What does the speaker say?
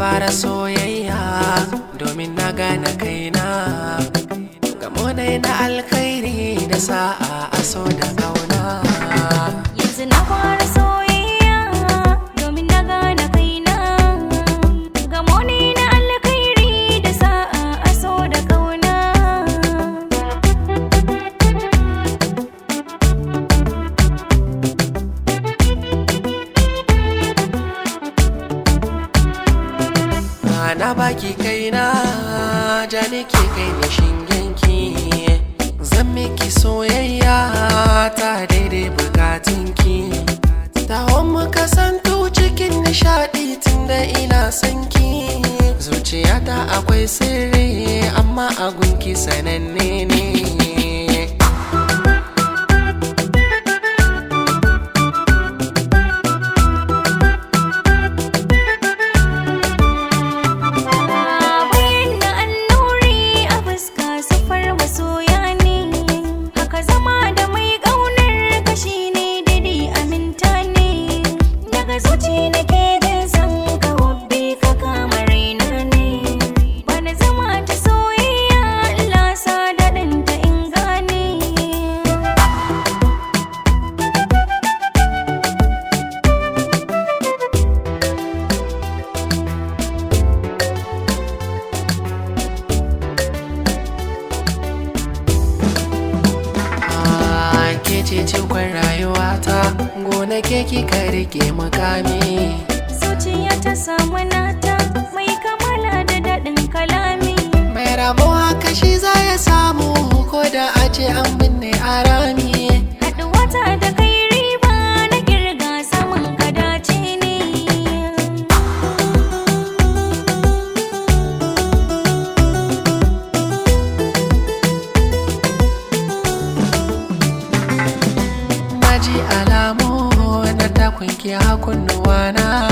fara soyayya domin na gane kaina. Gamo dai na alkhairi da sa'a a so da kauna. Yanzu na fara soyayya domin na gane kaina. Gamo ne na alkhairi da sa'a a so da kauna. Na baki kaina ja nake kai da shingenki. Zan miki soyayya ta daidai bukatunki. Tawon mu kasantu cikin nishadi tunda ina sanki. Zuciyata akwai sirri amma a gunki sananne ne. Cikon rayuwata gona ke kika rike makami. Zuciya ta samu nata mai kamala da daɗin kalami. Mai rabo haka shi za ya samu ko da a ce an binne a rami. Haɗuwata da kai riba na kirga saman gadace ne. Ji alamu na takunki hakunnuwana.